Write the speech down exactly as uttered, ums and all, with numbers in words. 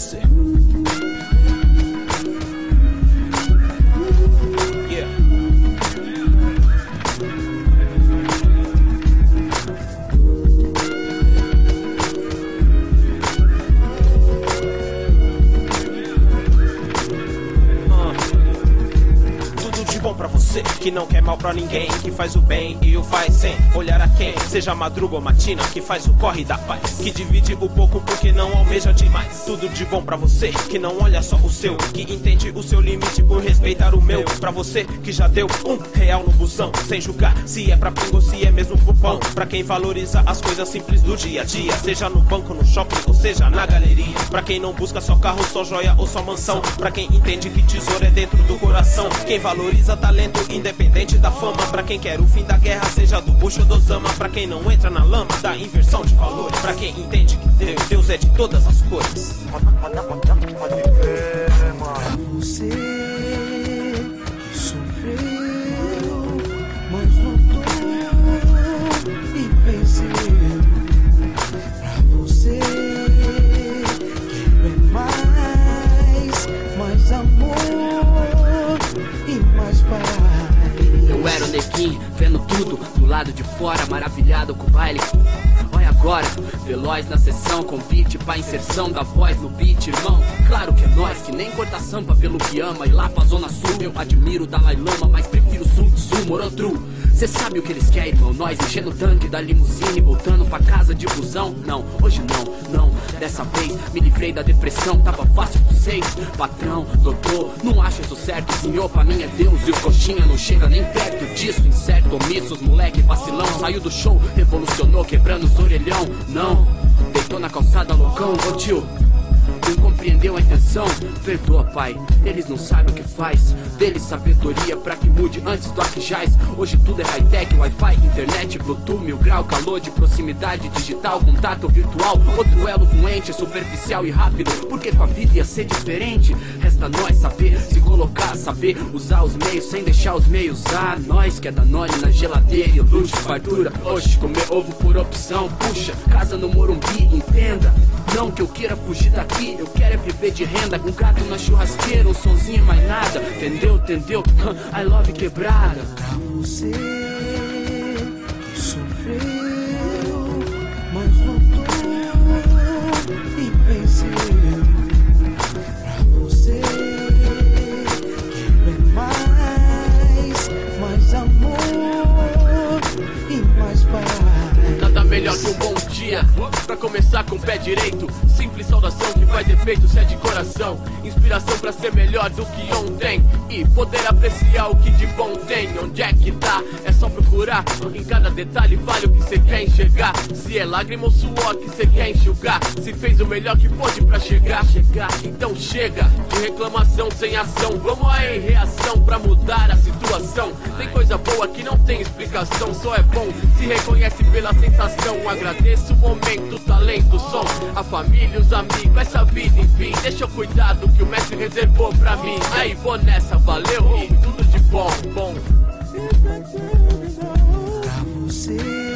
você. Yeah. Bom pra você, que não quer mal pra ninguém, que faz o bem e o faz sem olhar a quem. Seja madruga ou matina, que faz o corre da paz, que divide o pouco porque não almeja demais. Tudo de bom pra você, que não olha só o seu, que entende o seu limite por respeitar o meu. Pra você, que já deu um real no busão, sem julgar se é pra pingo ou se é mesmo pro pão. Pra quem valoriza as coisas simples do dia a dia, seja no banco, no shopping ou seja na galeria. Pra quem não busca só carro, só joia ou só mansão. Pra quem entende que tesouro é dentro do coração. Quem valoriza talento independente da fama. Pra quem quer o fim da guerra, seja do Bush ou do Osama. Pra quem não entra na lama da inversão de valores. Pra quem entende que Deus, Deus é de todas as cores. Você que sofreu, mas lutou e venceu. Pra você quero é mais, mais amor e mais paz. Eu era o neguinho, vendo tudo do lado de fora, maravilhado com o baile. Olha agora, veloz na sessão, convite pra inserção da voz no beat, irmão. Claro que é nós, que nem corta sampa pelo que ama. E lá pra zona sul eu admiro o Dalai Lama, mas prefiro Sun Tzu, Morotru. Cê sabe o que eles querem, irmão? Nós enchendo o tanque da limusine, voltando pra casa de busão. Não, hoje não, não, dessa vez me livrei da depressão, tava fácil pra vocês. Patrão, doutor, não acho isso certo. Senhor pra mim é Deus e os coxinha não chega nem perto disso. Incerto, omissos, moleque vacilão, saiu do show, revolucionou, quebrando os orelhão. Não, deitou na calçada loucão, ô tio, não compreendeu a intenção? Perdoa, pai, eles não sabem o que faz. Deles sabedoria pra que mude antes do aquijás. Hoje tudo é high-tech, wi-fi, internet, bluetooth, mil grau, calor de proximidade digital, contato virtual. Outro elo doente, superficial e rápido, porque com a vida ia ser diferente. Resta nós saber se colocar, saber usar os meios sem deixar os meios usar. Nós que é Danone na geladeira e luxo, fartura. Hoje comer ovo por opção, puxa, casa no Morumbi, entenda. Não que eu queira fugir daqui, eu quero é viver de renda. Um gato na churrasqueira, um sonzinho e mais nada. Entendeu, entendeu? I love quebrada. Pra você que sofreu, mas lutou e venceu. Pra você quero é mais, mais amor e mais paz. Nada melhor que um bom dia pra começar com o pé direito. Simples saudação que faz efeito se é de coração. Inspiração pra ser melhor do que ontem e poder apreciar o que de bom tem. Onde é que tá? É só procurar. Em cada detalhe vale o que cê quer enxergar. Se é lágrima ou suor que cê quer enxugar. Se fez o melhor que pôde pra chegar, chegar. Então chega de reclamação sem ação. Vamos aí, reação pra mudar a situação. Tem coisa boa que não tem explicação. Só é bom se reconhece pela sensação. Agradeço o momento, o talento, o som, a família, os amigos, essa vida, enfim. Deixa eu cuidar do que o mestre reservou pra mim. Aí vou nessa, valeu e tudo de bom, bom. Pra você